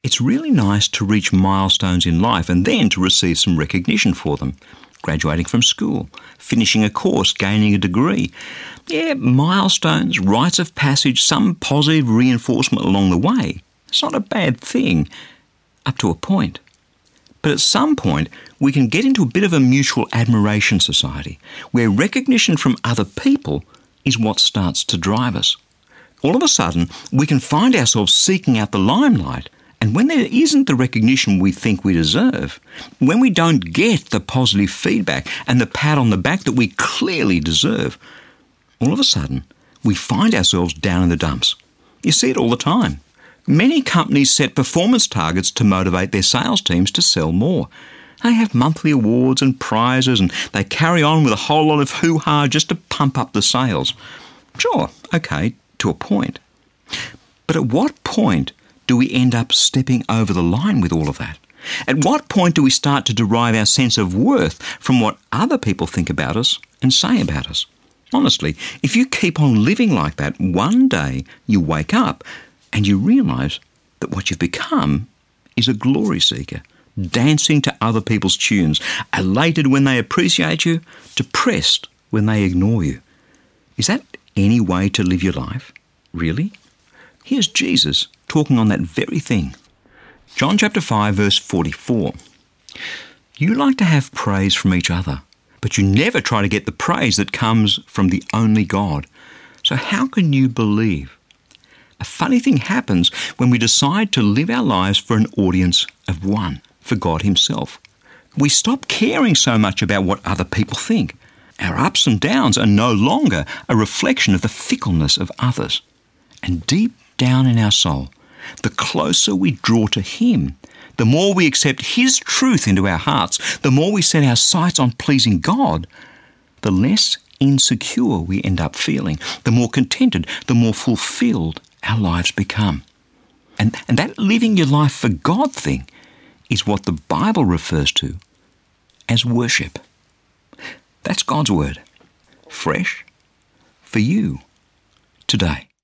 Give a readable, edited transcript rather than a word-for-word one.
It's really nice to reach milestones in life and then to receive some recognition for them. Graduating from school, finishing a course, gaining a degree. Yeah, milestones, rites of passage, some positive reinforcement along the way. It's not a bad thing, up to a point. But at some point, we can get into a bit of a mutual admiration society, where recognition from other people is what starts to drive us. All of a sudden, we can find ourselves seeking out the limelight, and when there isn't the recognition we think we deserve, when we don't get the positive feedback and the pat on the back that we clearly deserve, all of a sudden, we find ourselves down in the dumps. You see it all the time. Many companies set performance targets to motivate their sales teams to sell more. They have monthly awards and prizes, and they carry on with a whole lot of hoo-ha just to pump up the sales. Sure, okay, to a point. But at what point do we end up stepping over the line with all of that? At what point do we start to derive our sense of worth from what other people think about us and say about us? Honestly, if you keep on living like that, one day you wake up and you realise that what you've become is a glory seeker, dancing to other people's tunes, elated when they appreciate you, depressed when they ignore you. Is that any way to live your life? Really? Here's Jesus talking on that very thing. John chapter 5, verse 44. You like to have praise from each other, but you never try to get the praise that comes from the only God. So how can you believe? A funny thing happens when we decide to live our lives for an audience of one, for God himself. We stop caring so much about what other people think. Our ups and downs are no longer a reflection of the fickleness of others. And deep down in our soul, the closer we draw to him, the more we accept his truth into our hearts, the more we set our sights on pleasing God, the less insecure we end up feeling, the more contented, the more fulfilled our lives become. And that living your life for God thing is what the Bible refers to as worship. That's God's word, fresh for you today.